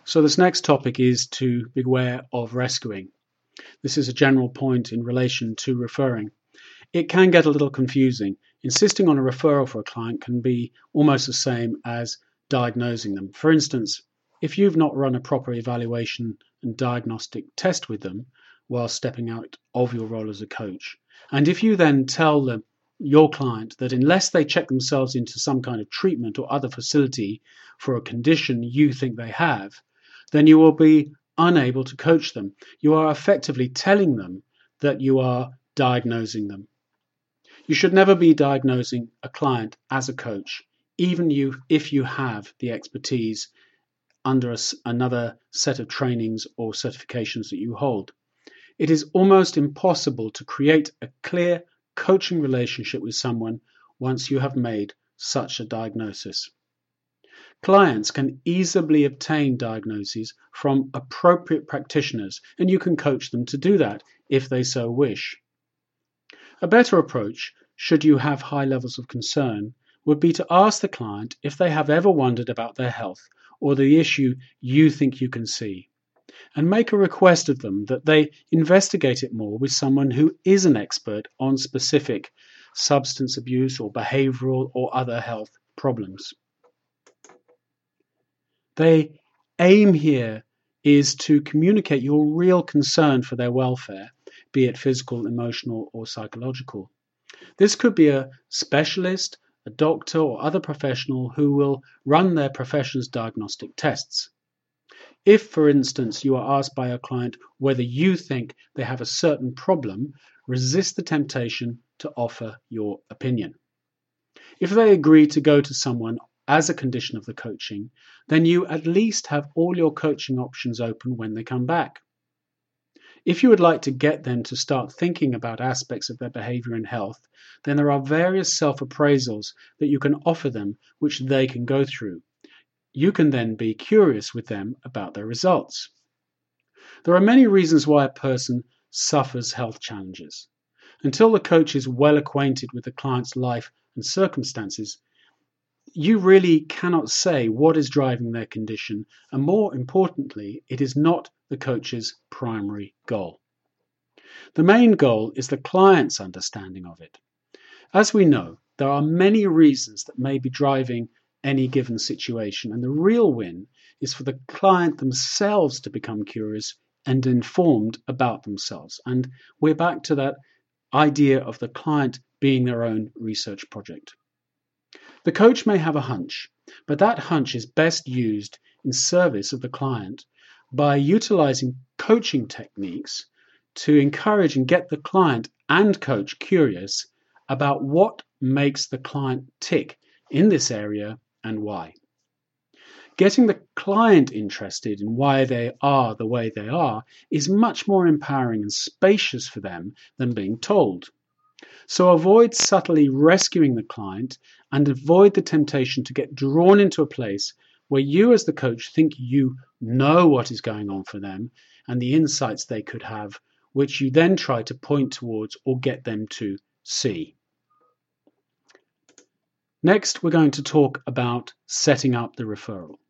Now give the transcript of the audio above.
So this next topic is to beware of rescuing. This is a general point in relation to referring. It can get a little confusing. Insisting on a referral for a client can be almost the same as diagnosing them. For instance, if you've not run a proper evaluation and diagnostic test with them while stepping out of your role as a coach, and if you then tell your client that unless they check themselves into some kind of treatment or other facility for a condition you think they have, then you will be unable to coach them. You are effectively telling them that you are diagnosing them. You should never be diagnosing a client as a coach, even if you have the expertise under another set of trainings or certifications that you hold. It is almost impossible to create a clear coaching relationship with someone once you have made such a diagnosis. Clients can easily obtain diagnoses from appropriate practitioners, and you can coach them to do that if they so wish. A better approach, should you have high levels of concern, would be to ask the client if they have ever wondered about their health or the issue you think you can see, and make a request of them that they investigate it more with someone who is an expert on specific substance abuse or behavioral or other health problems. The aim here is to communicate your real concern for their welfare, be it physical, emotional, or psychological. This could be a specialist, a doctor, or other professional who will run their profession's diagnostic tests. If, for instance, you are asked by a client whether you think they have a certain problem, resist the temptation to offer your opinion. If they agree to go to someone as a condition of the coaching, then you at least have all your coaching options open when they come back. If you would like to get them to start thinking about aspects of their behavior and health, then there are various self-appraisals that you can offer them which they can go through. You can then be curious with them about their results. There are many reasons why a person suffers health challenges. Until the coach is well acquainted with the client's life and circumstances, you really cannot say what is driving their condition, and more importantly, it is not the coach's primary goal. The main goal is the client's understanding of it. As we know, there are many reasons that may be driving any given situation, and the real win is for the client themselves to become curious and informed about themselves. And we're back to that idea of the client being their own research project. The coach may have a hunch, but that hunch is best used in service of the client by utilizing coaching techniques to encourage and get the client and coach curious about what makes the client tick in this area and why. Getting the client interested in why they are the way they are is much more empowering and spacious for them than being told. So avoid subtly rescuing the client and avoid the temptation to get drawn into a place where you as the coach think you know what is going on for them and the insights they could have, which you then try to point towards or get them to see. Next, we're going to talk about setting up the referral.